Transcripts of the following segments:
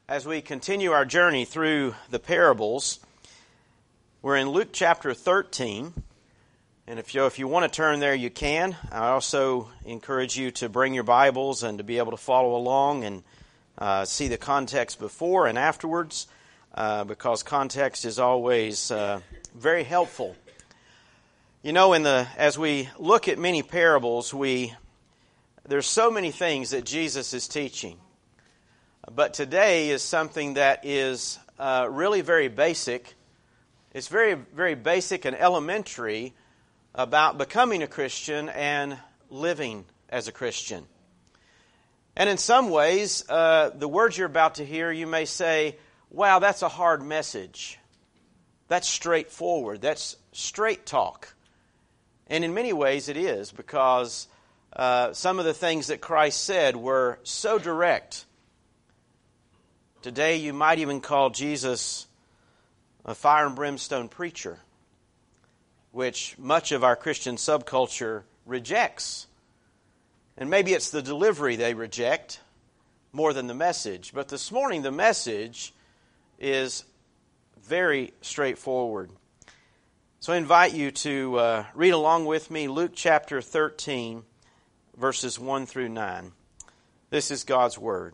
As we continue our journey through the parables, we're in Luke chapter 13. And if you want to turn there, you can. I also encourage you to bring your Bibles and to be able to follow along and see the context before and afterwards, because context is always very helpful. You know, as we look at many parables, there's so many things that Jesus is teaching. But today is something that is really very basic. It's very, very basic and elementary about becoming a Christian and living as a Christian. And in some ways, the words you're about to hear, you may say, wow, that's a hard message. That's straightforward. That's straight talk. And in many ways it is, because some of the things that Christ said were so direct. Today you might even call Jesus a fire and brimstone preacher, which much of our Christian subculture rejects. And maybe it's the delivery they reject more than the message. But this morning the message is very straightforward. So I invite you to read along with me Luke chapter 13, verses 1 through 9. This is God's Word.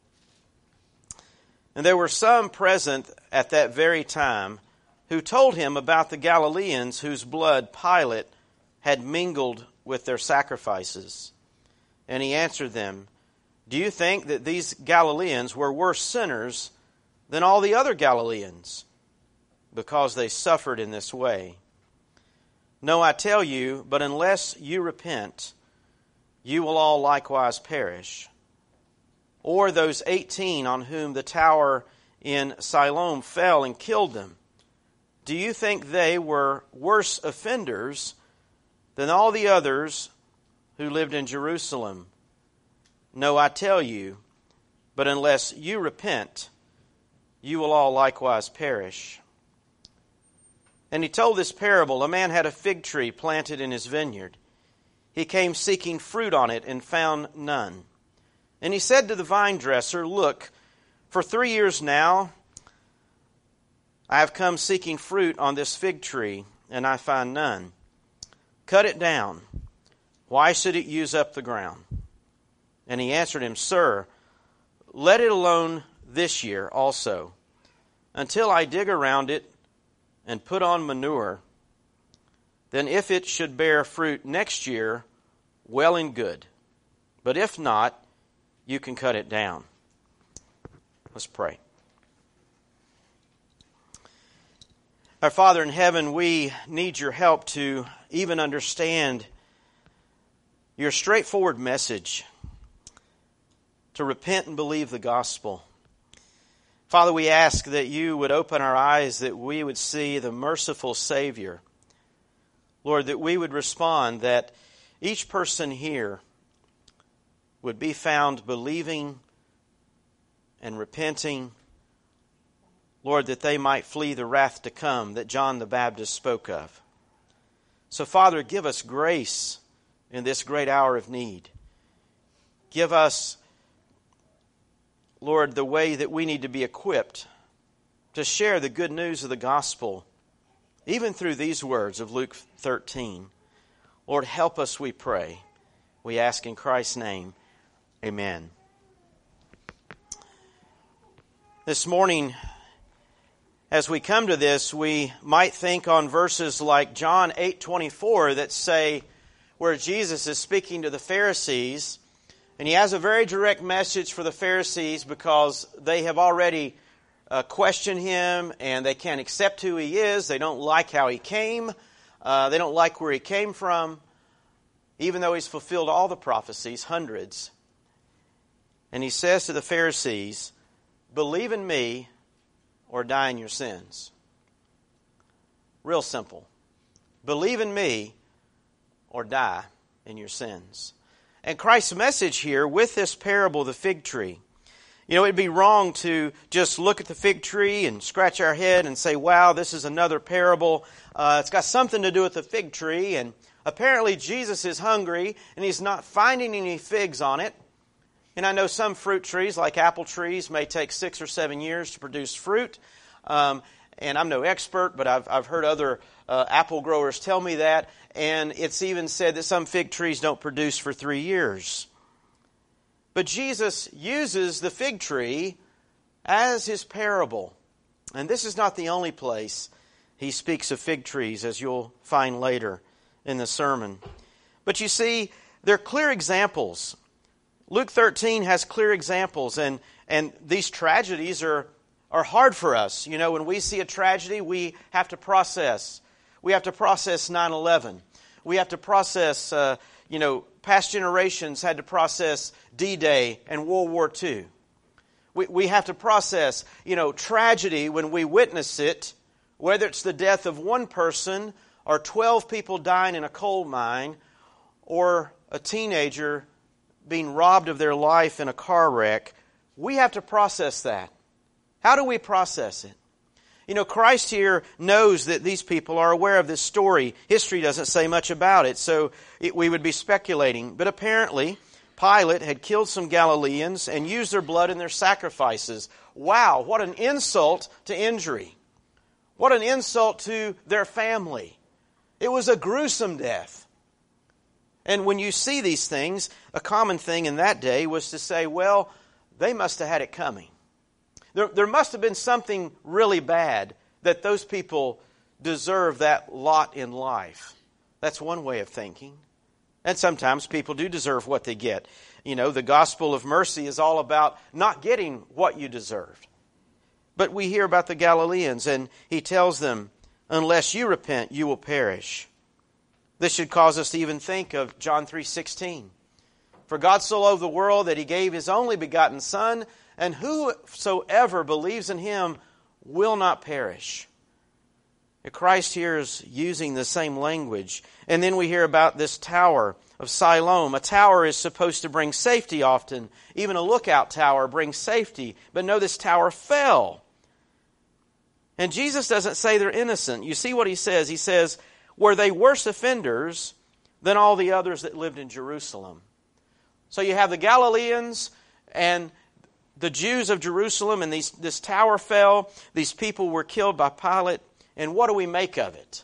And there were some present at that very time who told him about the Galileans whose blood Pilate had mingled with their sacrifices. And he answered them, "Do you think that these Galileans were worse sinners than all the other Galileans, because they suffered in this way? No, I tell you, but unless you repent, you will all likewise perish. Or those 18 on whom the tower in Siloam fell and killed them, do you think they were worse offenders than all the others who lived in Jerusalem? No, I tell you, but unless you repent, you will all likewise perish." And he told this parable. A man had a fig tree planted in his vineyard. He came seeking fruit on it and found none. And he said to the vine dresser, "Look, for 3 years now I have come seeking fruit on this fig tree, and I find none. Cut it down. Why should it use up the ground?" And he answered him, "Sir, let it alone this year also, until I dig around it and put on manure. Then if it should bear fruit next year, well and good. But if not, you can cut it down." Let's pray. Our Father in heaven, we need your help to even understand your straightforward message, to repent and believe the gospel. Father, we ask that you would open our eyes, that we would see the merciful Savior. Lord, that we would respond, that each person here would be found believing and repenting. Lord, that they might flee the wrath to come that John the Baptist spoke of. So, Father, give us grace in this great hour of need. Give us, Lord, the way that we need to be equipped to share the good news of the gospel, even through these words of Luke 13. Lord, help us, we pray. We ask in Christ's name. Amen. This morning, as we come to this, we might think on verses like John 8:24 that say, where Jesus is speaking to the Pharisees, and he has a very direct message for the Pharisees because they have already questioned him and they can't accept who he is. They don't like how he came. They don't like where he came from, even though he's fulfilled all the prophecies, hundreds. And he says to the Pharisees, "Believe in me or die in your sins." Real simple. Believe in me or die in your sins. And Christ's message here with this parable of the fig tree. You know, it'd be wrong to just look at the fig tree and scratch our head and say, wow, this is another parable. It's got something to do with the fig tree. And apparently Jesus is hungry and he's not finding any figs on it. And I know some fruit trees, like apple trees, may take 6 or 7 years to produce fruit. And I'm no expert, but I've heard other apple growers tell me that. And it's even said that some fig trees don't produce for 3 years. But Jesus uses the fig tree as his parable. And this is not the only place he speaks of fig trees, as you'll find later in the sermon. But you see, they're clear examples. Luke 13 has clear examples, and these tragedies are hard for us. You know, when we see a tragedy, we have to process. We have to process 9/11. We have to process, past generations had to process D-Day and World War II. We have to process, tragedy when we witness it, whether it's the death of one person or 12 people dying in a coal mine or a teenager being robbed of their life in a car wreck. We have to process that. How do we process it? Christ here knows that these people are aware of this story. History doesn't say much about it, so we would be speculating. But apparently, Pilate had killed some Galileans and used their blood in their sacrifices. Wow, what an insult to injury. What an insult to their family. It was a gruesome death. And when you see these things, a common thing in that day was to say, well, they must have had it coming. There must have been something really bad that those people deserve that lot in life. That's one way of thinking. And sometimes people do deserve what they get. The gospel of mercy is all about not getting what you deserved. But we hear about the Galileans, and he tells them, unless you repent, you will perish. This should cause us to even think of John 3:16. For God so loved the world that he gave his only begotten Son, and whosoever believes in him will not perish. Christ here is using the same language. And then we hear about this tower of Siloam. A tower is supposed to bring safety often. Even a lookout tower brings safety. But no, this tower fell. And Jesus doesn't say they're innocent. You see what he says? He says, were they worse offenders than all the others that lived in Jerusalem? So you have the Galileans and the Jews of Jerusalem, and this tower fell. These people were killed by Pilate. And what do we make of it?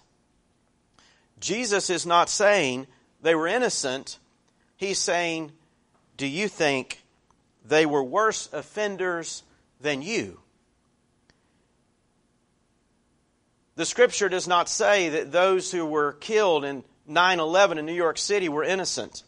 Jesus is not saying they were innocent. He's saying, do you think they were worse offenders than you? The Scripture does not say that those who were killed in 9/11 in New York City were innocent.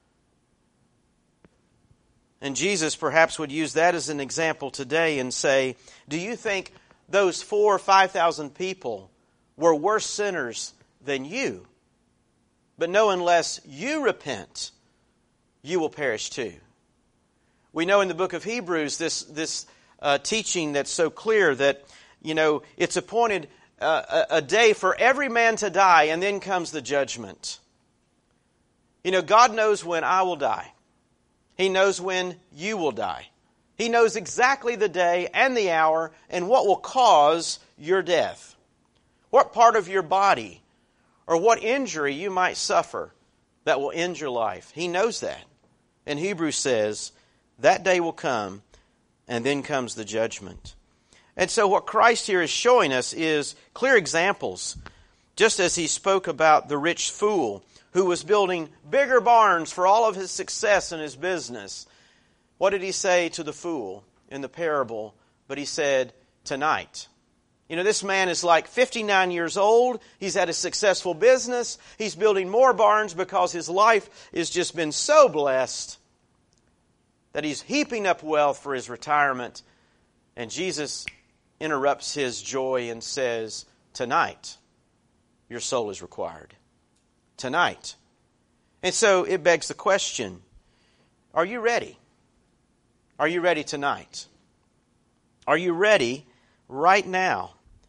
And Jesus perhaps would use that as an example today and say, do you think those 4,000 or 5,000 people were worse sinners than you? But no, unless you repent, you will perish too. We know in the book of Hebrews this teaching that's so clear that, it's appointed a day for every man to die, and then comes the judgment. God knows when I will die. He knows when you will die. He knows exactly the day and the hour and what will cause your death. What part of your body or what injury you might suffer that will end your life. He knows that. And Hebrews says that day will come, and then comes the judgment. And so what Christ here is showing us is clear examples. Just as he spoke about the rich fool who was building bigger barns for all of his success in his business. What did he say to the fool in the parable? But he said, tonight. This man is like 59 years old. He's had a successful business. He's building more barns because his life has just been so blessed that he's heaping up wealth for his retirement. And Jesus interrupts his joy and says, tonight, your soul is required. Tonight. And so it begs the question, are you ready? Are you ready tonight? Are you ready right now?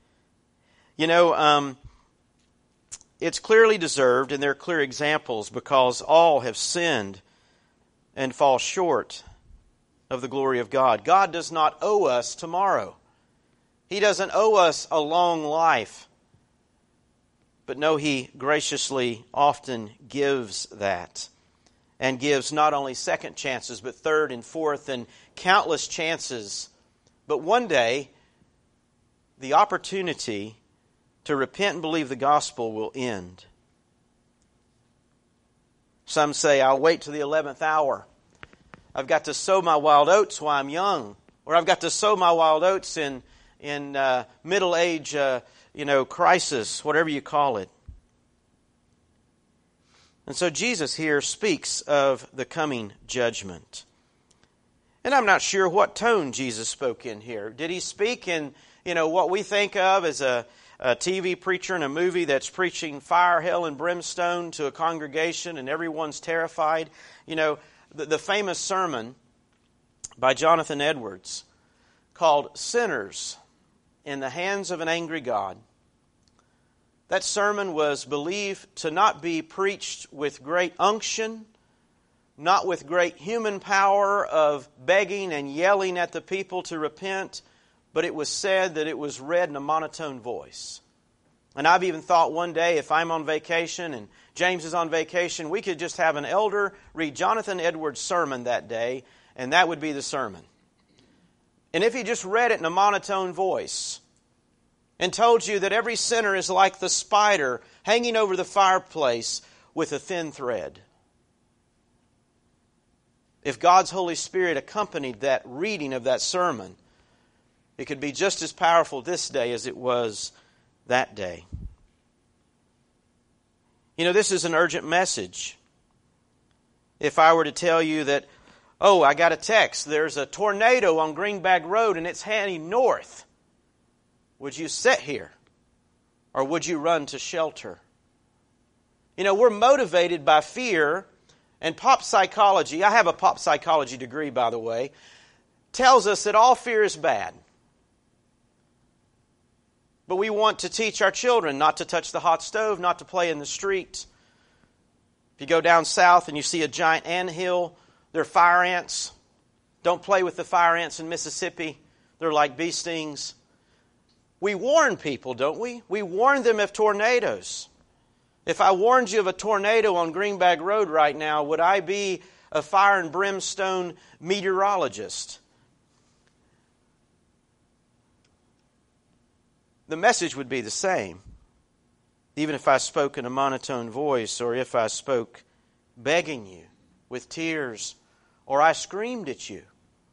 It's clearly deserved, and there are clear examples, because all have sinned and fall short of the glory of God. God does not owe us tomorrow. He doesn't owe us a long life. But no, He graciously often gives that. and gives not only second chances, but third and fourth and countless chances. But one day, the opportunity to repent and believe the gospel will end. Some say, I'll wait till the 11th hour. I've got to sow my wild oats while I'm young. Or I've got to sow my wild oats in middle age crisis, whatever you call it. And so Jesus here speaks of the coming judgment. And I'm not sure what tone Jesus spoke in here. Did he speak in, what we think of as a TV preacher in a movie that's preaching fire, hell, and brimstone to a congregation and everyone's terrified? The famous sermon by Jonathan Edwards called Sinners in the Hands of an Angry God. That sermon was believed to not be preached with great unction, not with great human power of begging and yelling at the people to repent, but it was said that it was read in a monotone voice. And I've even thought one day, if I'm on vacation and James is on vacation, we could just have an elder read Jonathan Edwards' sermon that day, and that would be the sermon. And if he just read it in a monotone voice and told you that every sinner is like the spider hanging over the fireplace with a thin thread. If God's Holy Spirit accompanied that reading of that sermon, it could be just as powerful this day as it was that day. This is an urgent message. If I were to tell you that, I got a text, there's a tornado on Greenback Road and it's heading north, would you sit here? Or would you run to shelter? We're motivated by fear, and pop psychology, I have a pop psychology degree, by the way, tells us that all fear is bad. But we want to teach our children not to touch the hot stove, not to play in the street. If you go down south and you see a giant anthill, they're fire ants. Don't play with the fire ants in Mississippi. They're like bee stings. We warn people, don't we? We warn them of tornadoes. If I warned you of a tornado on Greenback Road right now, would I be a fire and brimstone meteorologist? The message would be the same, even if I spoke in a monotone voice, or if I spoke begging you with tears, or I screamed at you.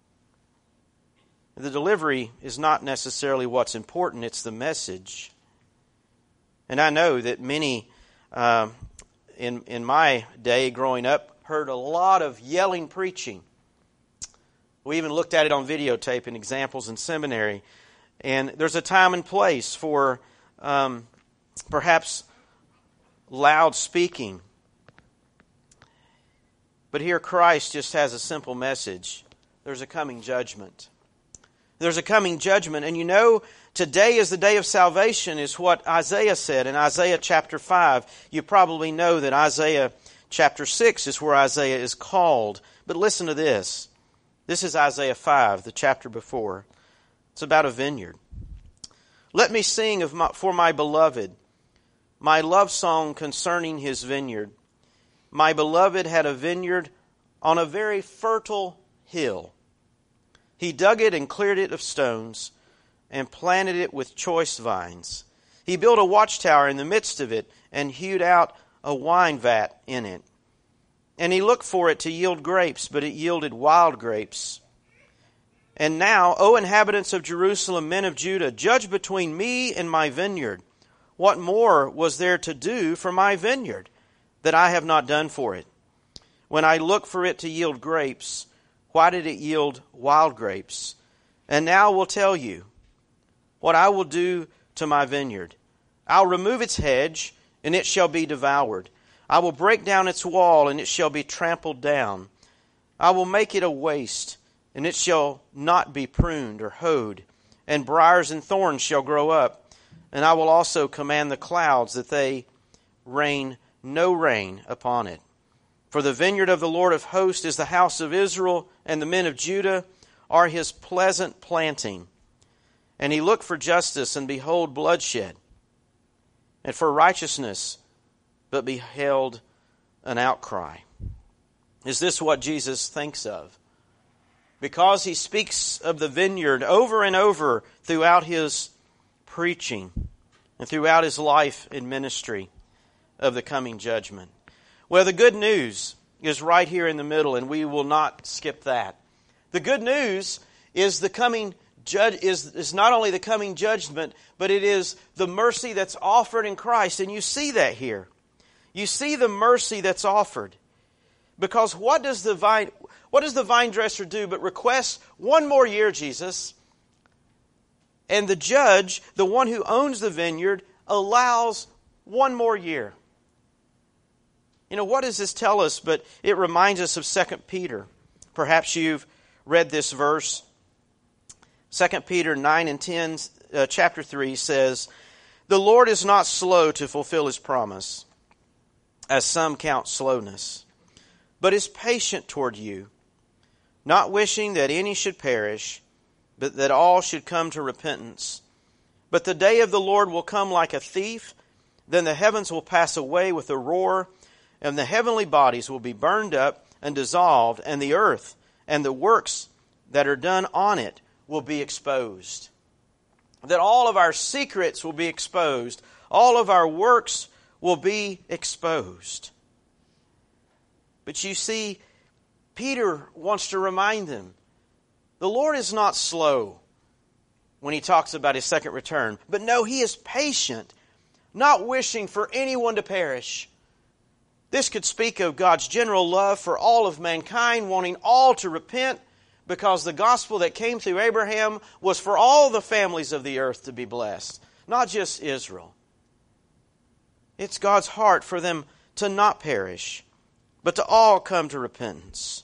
The delivery is not necessarily what's important, it's the message. And I know that many in my day growing up heard a lot of yelling preaching. We even looked at it on videotape in examples in seminary. And there's a time and place for perhaps loud speaking. But here Christ just has a simple message. There's a coming judgment. There's a coming judgment. And today is the day of salvation is what Isaiah said in Isaiah chapter 5. You probably know that Isaiah chapter 6 is where Isaiah is called. But listen to this. This is Isaiah 5, the chapter before. It's about a vineyard. Let me sing for my beloved, my love song concerning his vineyard. My beloved had a vineyard on a very fertile hill. He dug it and cleared it of stones and planted it with choice vines. He built a watchtower in the midst of it and hewed out a wine vat in it. And he looked for it to yield grapes, but it yielded wild grapes. And now, O inhabitants of Jerusalem, men of Judah, judge between me and my vineyard. What more was there to do for my vineyard that I have not done for it? When I looked for it to yield grapes, why did it yield wild grapes? And now I will tell you what I will do to my vineyard. I'll remove its hedge, and it shall be devoured. I will break down its wall, and it shall be trampled down. I will make it a waste, and it shall not be pruned or hoed. And briars and thorns shall grow up. And I will also command the clouds that they rain no rain upon it. For the vineyard of the Lord of hosts is the house of Israel, and the men of Judah are his pleasant planting. And he looked for justice, and behold bloodshed, and for righteousness, but beheld an outcry. Is this what Jesus thinks of? Because he speaks of the vineyard over and over throughout his preaching and throughout his life and ministry of the coming judgment. Well, the good news is right here in the middle, and we will not skip that. The good news is the coming is not only the coming judgment, but it is the mercy that's offered in Christ. And you see that here. You see the mercy that's offered. Because what does the vine dresser do but request one more year, Jesus? And the judge, the one who owns the vineyard, allows one more year. You know, what does this tell us? But it reminds us of 2 Peter. Perhaps you've read this verse. 2 Peter 9 and 10, chapter 3 says, "The Lord is not slow to fulfill His promise, as some count slowness, but is patient toward you, not wishing that any should perish, but that all should come to repentance. But the day of the Lord will come like a thief. Then the heavens will pass away with a roar, and the heavenly bodies will be burned up and dissolved, and the earth and the works that are done on it will be exposed." That all of our secrets will be exposed. All of our works will be exposed. But you see, Peter wants to remind them, the Lord is not slow when He talks about His second return. But no, He is patient, not wishing for anyone to perish. This could speak of God's general love for all of mankind, wanting all to repent, because the gospel that came through Abraham was for all the families of the earth to be blessed, not just Israel. It's God's heart for them to not perish, but to all come to repentance.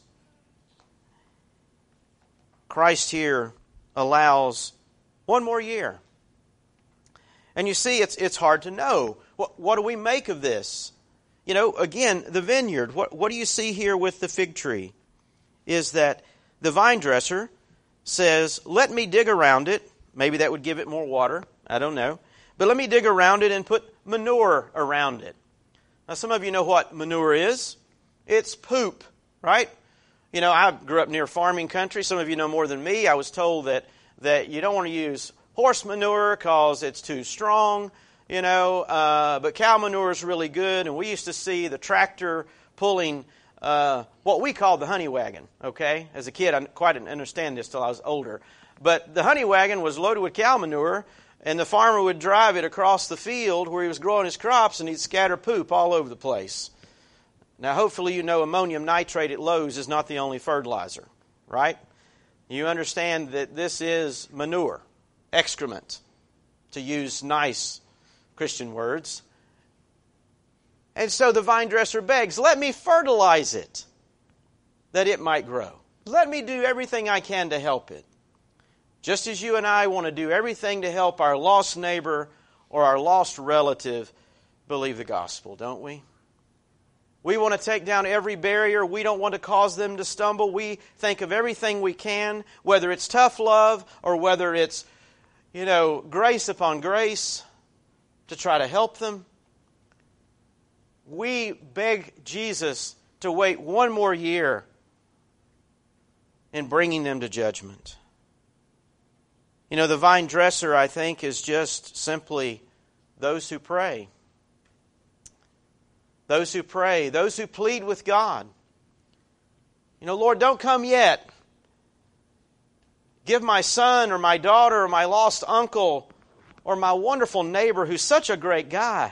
Christ here allows one more year. And you see, it's hard to know. What do we make of this? You know, again, the vineyard. What do you see here with the fig tree? Is that the vine dresser says, let me dig around it. Maybe that would give it more water. I don't know. But let me dig around it and put manure around it. Now, some of you know what manure is. It's poop, right? You know, I grew up near farming country. Some of you know more than me. I was told that you don't want to use horse manure because it's too strong, you know, but cow manure is really good. And we used to see the tractor pulling what we called the honey wagon, okay? As a kid, I quite didn't understand this till I was older. But the honey wagon was loaded with cow manure, and the farmer would drive it across the field where he was growing his crops, and he'd scatter poop all over the place. Now, hopefully you know ammonium nitrate at Lowe's is not the only fertilizer, right? You understand that this is manure, excrement, to use nice Christian words. And so the vine dresser begs, let me fertilize it, that it might grow. Let me do everything I can to help it. Just as you and I want to do everything to help our lost neighbor or our lost relative believe the gospel, don't we? We want to take down every barrier. We don't want to cause them to stumble. We think of everything we can, whether it's tough love or whether it's, you know, grace upon grace to try to help them. We beg Jesus to wait one more year in bringing them to judgment. You know, the vine dresser, I think, is just simply those who pray. Those who pray, those who plead with God. You know, Lord, don't come yet. Give my son or my daughter or my lost uncle or my wonderful neighbor who's such a great guy.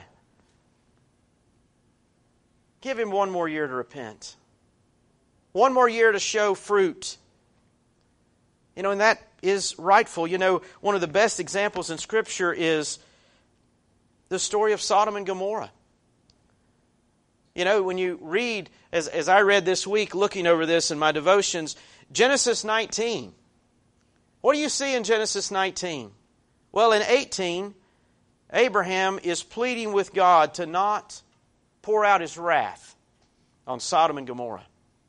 Give him one more year to repent. One more year to show fruit. You know, and that is rightful. You know, one of the best examples in Scripture is the story of Sodom and Gomorrah. You know, when you read, as I read this week, looking over this in my devotions, Genesis 19. What do you see in Genesis 19? Well, in 18, Abraham is pleading with God to not pour out His wrath on Sodom and Gomorrah.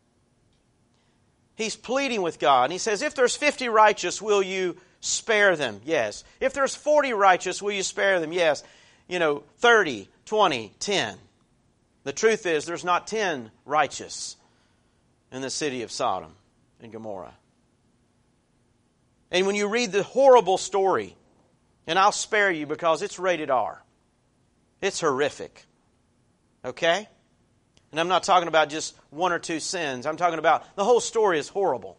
He's pleading with God. And he says, if there's 50 righteous, will you spare them? Yes. If there's 40 righteous, will you spare them? Yes. You know, 30, 20, 10. The truth is, there's not 10 righteous. in the city of Sodom and Gomorrah. And when you read the horrible story, and I'll spare you because it's rated R. It's horrific. Okay? And I'm not talking about just one or two sins. I'm talking about the whole story is horrible.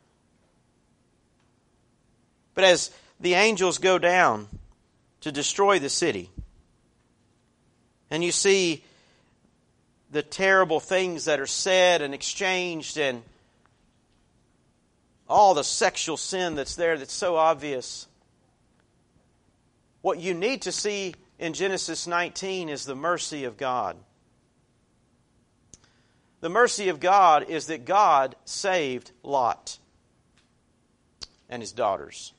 But as the angels go down to destroy the city, and you see the terrible things that are said and exchanged and all the sexual sin that's there that's so obvious, what you need to see in Genesis 19 is the mercy of God. The mercy of God is that God saved Lot and his daughters.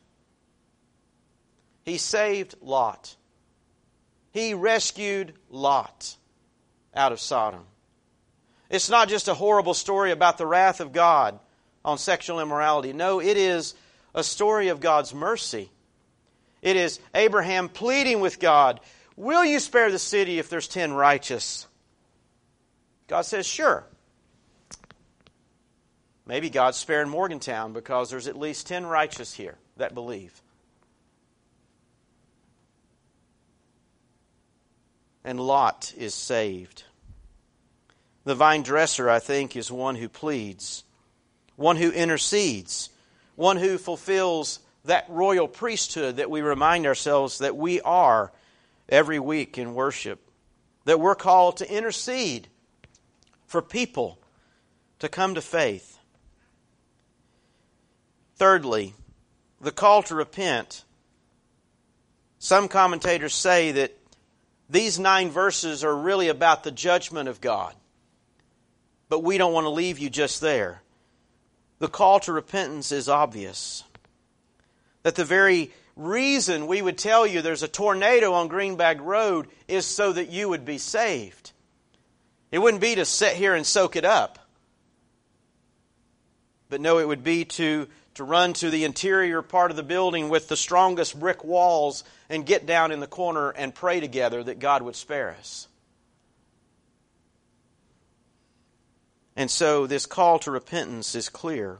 He saved Lot. He rescued Lot out of Sodom. It's not just a horrible story about the wrath of God on sexual immorality. No, it is a story of God's mercy. It is Abraham pleading with God, will you spare the city if there's 10 righteous? God says, sure. Maybe God's sparing Morgantown because there's at least 10 righteous here that believe. And Lot is saved. The vine dresser, I think, is one who pleads, one who intercedes, one who fulfills that royal priesthood that we remind ourselves that we are every week in worship, that we're called to intercede for people to come to faith. Thirdly, the call to repent. Some commentators say that these 9 verses are really about the judgment of God. But we don't want to leave you just there. The call to repentance is obvious. That the very reason we would tell you there's a tornado on Greenbag Road is so that you would be saved. It wouldn't be to sit here and soak it up. But no, it would be to run to the interior part of the building with the strongest brick walls and get down in the corner and pray together that God would spare us. And so this call to repentance is clear.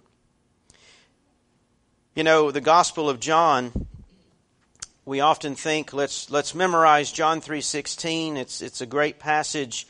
You know, the Gospel of John, we often think, let's memorize John 3:16. It's a great passage.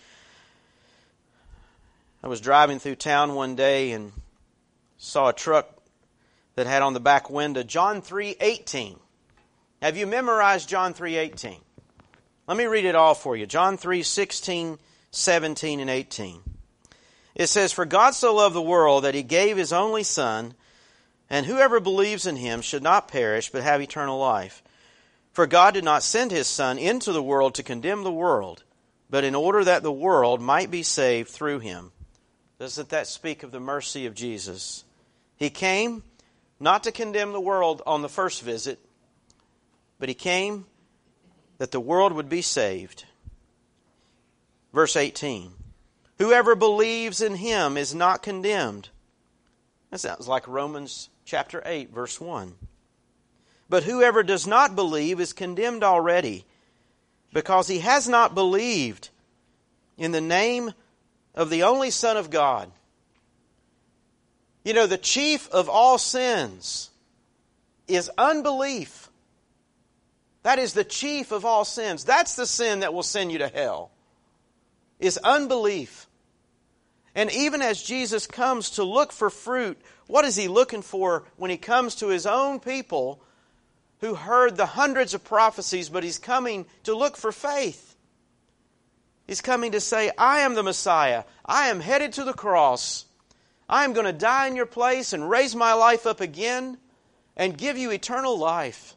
I was driving through town one day and saw a truck that had on the back window John 3:18. Have you memorized John 3:18? Let me read it all for you. John 3:16, 17, and 18. It says, "For God so loved the world that He gave His only Son, and whoever believes in Him should not perish but have eternal life. For God did not send His Son into the world to condemn the world, but in order that the world might be saved through Him." Doesn't that speak of the mercy of Jesus? He came not to condemn the world on the first visit, but He came that the world would be saved. Verse 18. "Whoever believes in Him is not condemned." That sounds like Romans chapter 8, verse 1. "But whoever does not believe is condemned already, because he has not believed in the name of the only Son of God." You know, the chief of all sins is unbelief. That is the chief of all sins. That's the sin that will send you to hell, is unbelief. And even as Jesus comes to look for fruit, what is He looking for when He comes to His own people who heard the hundreds of prophecies, but He's coming to look for faith? He's coming to say, I am the Messiah. I am headed to the cross. I am going to die in your place and raise my life up again and give you eternal life.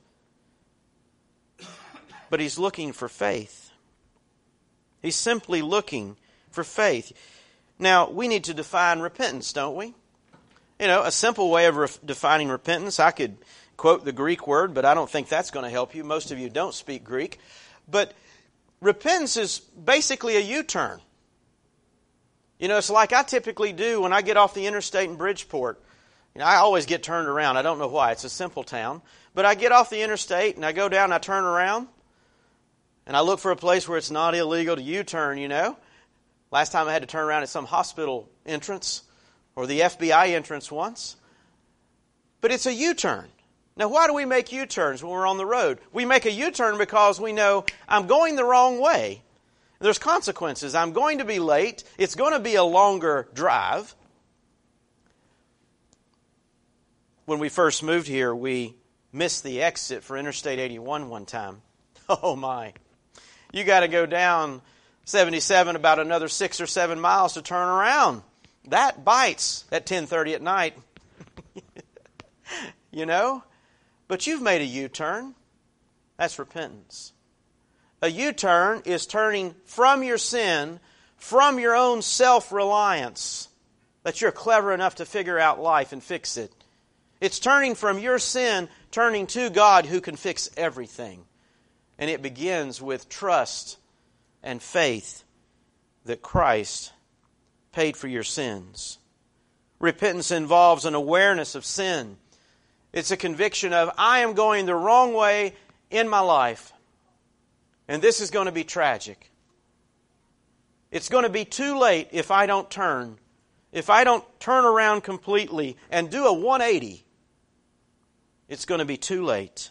But He's looking for faith. He's simply looking for faith. Now, we need to define repentance, don't we? You know, a simple way of defining repentance, I could quote the Greek word, but I don't think that's going to help you. Most of you don't speak Greek. But repentance is basically a U-turn. You know, it's like I typically do when I get off the interstate in Bridgeport. You know, I always get turned around. I don't know why. It's a simple town. But I get off the interstate and I go down and I turn around. And I look for a place where it's not illegal to U-turn, you know. Last time I had to turn around at some hospital entrance or the FBI entrance once. But it's a U-turn. Now, why do we make U-turns when we're on the road? We make a U-turn because we know I'm going the wrong way. There's consequences. I'm going to be late. It's going to be a longer drive. When we first moved here, we missed the exit for Interstate 81 one time. Oh my. You got to go down 77 about another 6 or 7 miles to turn around. That bites at 10:30 at night. You know? But you've made a U-turn. That's repentance. A U-turn is turning from your sin, from your own self-reliance, that you're clever enough to figure out life and fix it. It's turning from your sin, turning to God who can fix everything. And it begins with trust and faith that Christ paid for your sins. Repentance involves an awareness of sin. It's a conviction of, I am going the wrong way in my life. And this is going to be tragic. It's going to be too late if I don't turn. If I don't turn around completely and do a 180, it's going to be too late.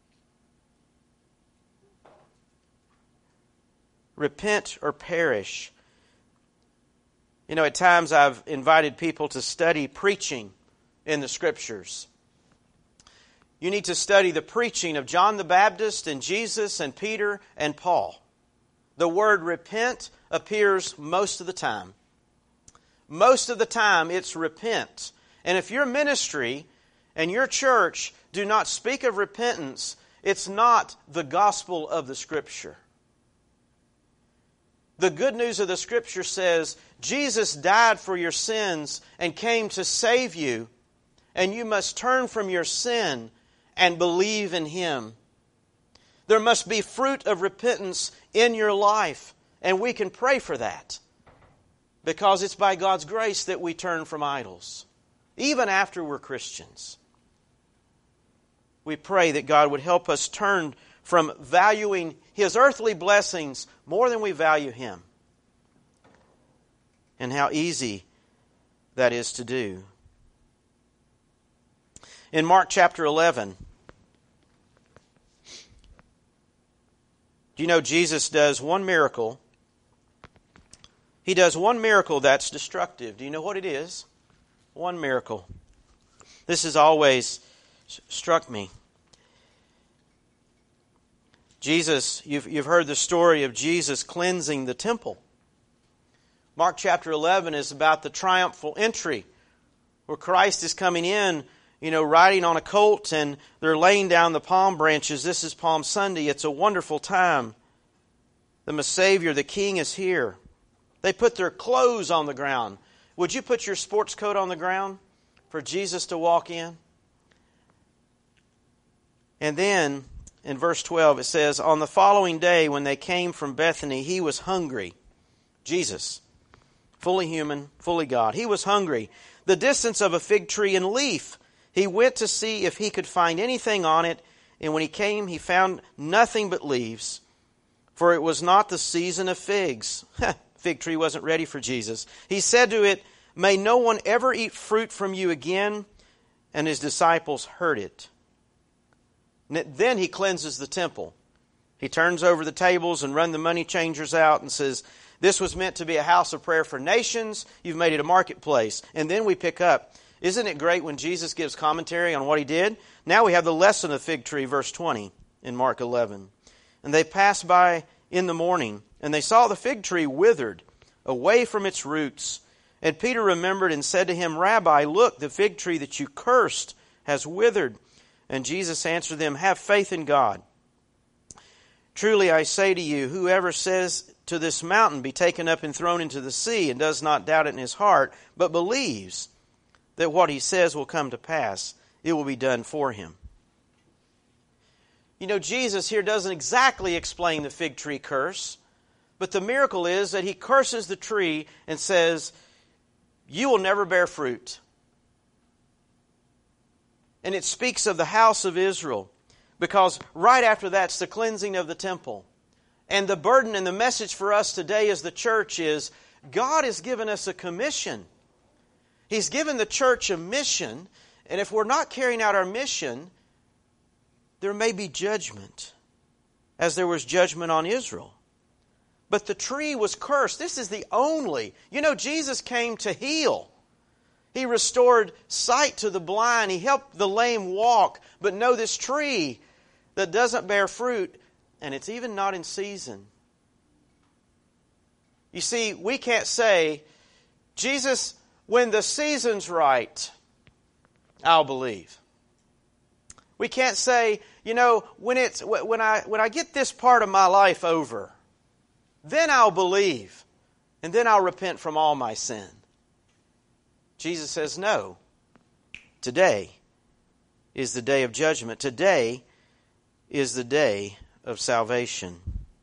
Repent or perish. You know, at times I've invited people to study preaching in the Scriptures. You need to study the preaching of John the Baptist and Jesus and Peter and Paul. The word repent appears most of the time. Most of the time it's repent. And if your ministry and your church do not speak of repentance, it's not the gospel of the Scripture. The good news of the Scripture says Jesus died for your sins and came to save you, and you must turn from your sin and believe in Him. There must be fruit of repentance in your life, and we can pray for that because it's by God's grace that we turn from idols, even after we're Christians. We pray that God would help us turn from valuing His earthly blessings more than we value Him. And how easy that is to do. In Mark chapter 11, do you know Jesus does one miracle? He does one miracle that's destructive. Do you know what it is? One miracle. This has always struck me. Jesus, you've heard the story of Jesus cleansing the temple. Mark chapter 11 is about the triumphal entry where Christ is coming in, riding on a colt, and they're laying down the palm branches. This is Palm Sunday. It's a wonderful time. The Savior, the King, is here. They put their clothes on the ground. Would you put your sports coat on the ground for Jesus to walk in? And then, in verse 12, it says, on the following day when they came from Bethany, He was hungry. Jesus, fully human, fully God. He was hungry. The distance of a fig tree and leaf. He went to see if He could find anything on it, and when He came, He found nothing but leaves, for it was not the season of figs. Fig tree wasn't ready for Jesus. He said to it, may no one ever eat fruit from you again. And His disciples heard it. Then He cleanses the temple. He turns over the tables and runs the money changers out and says, this was meant to be a house of prayer for nations. You've made it a marketplace. And then we pick up. Isn't it great when Jesus gives commentary on what He did? Now we have the lesson of the fig tree, verse 20 in Mark 11. And they passed by in the morning, and they saw the fig tree withered away from its roots. And Peter remembered and said to Him, Rabbi, look, the fig tree that you cursed has withered. And Jesus answered them, have faith in God. Truly I say to you, whoever says to this mountain, be taken up and thrown into the sea, and does not doubt it in his heart, but believes that what he says will come to pass, it will be done for him. Jesus here doesn't exactly explain the fig tree curse, but the miracle is that He curses the tree and says, you will never bear fruit. And it speaks of the house of Israel, because right after that's the cleansing of the temple. And the burden and the message for us today as the church is, God has given us a commission. He's given the church a mission, and if we're not carrying out our mission, there may be judgment, as there was judgment on Israel. But the tree was cursed. This is the only. Jesus came to heal. He restored sight to the blind. He helped the lame walk. But no, this tree that doesn't bear fruit, and it's even not in season. You see, we can't say, Jesus, when the season's right, I'll believe. We can't say, when I get this part of my life over, then I'll believe, and then I'll repent from all my sin. Jesus says, no. Today is the day of judgment. Today is the day of salvation.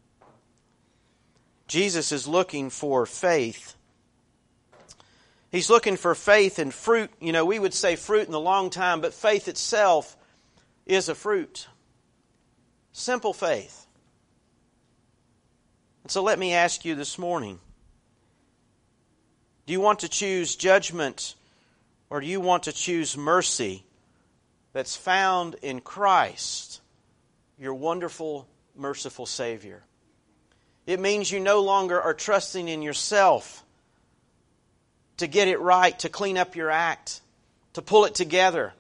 Jesus is looking for faith. He's looking for faith and fruit. We would say fruit in the long time, but faith itself is a fruit. Simple faith. And so let me ask you this morning, do you want to choose judgment, or do you want to choose mercy that's found in Christ, your wonderful, merciful Savior? It means you no longer are trusting in yourself to get it right, to clean up your act, to pull it together.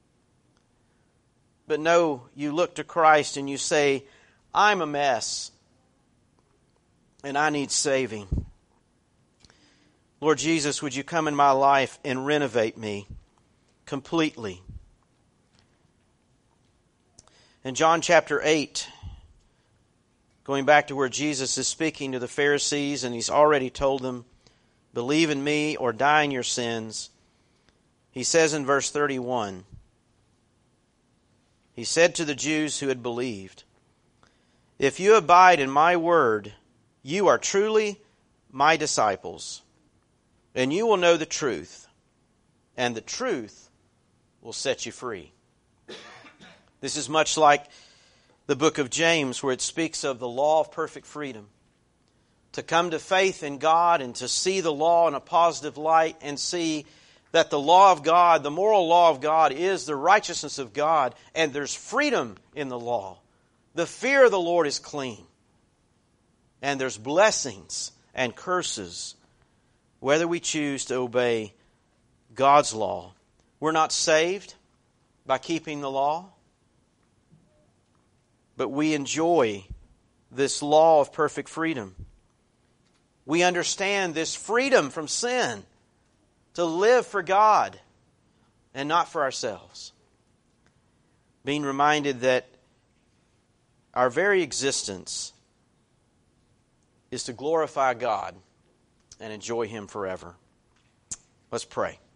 But no, you look to Christ and you say, I'm a mess and I need saving. Lord Jesus, would you come in my life and renovate me completely? In John chapter 8, going back to where Jesus is speaking to the Pharisees, and He's already told them, believe in me or die in your sins. He says in verse 31, He said to the Jews who had believed, if you abide in my word, you are truly my disciples, and you will know the truth, and the truth will set you free. This is much like the book of James, where it speaks of the law of perfect freedom. To come to faith in God and to see the law in a positive light and see that the law of God, the moral law of God, is the righteousness of God, and there's freedom in the law. The fear of the Lord is clean. And there's blessings and curses, whether we choose to obey God's law. We're not saved by keeping the law, but we enjoy this law of perfect freedom. We understand this freedom from sin to live for God and not for ourselves. Being reminded that our very existence is to glorify God and enjoy Him forever. Let's pray.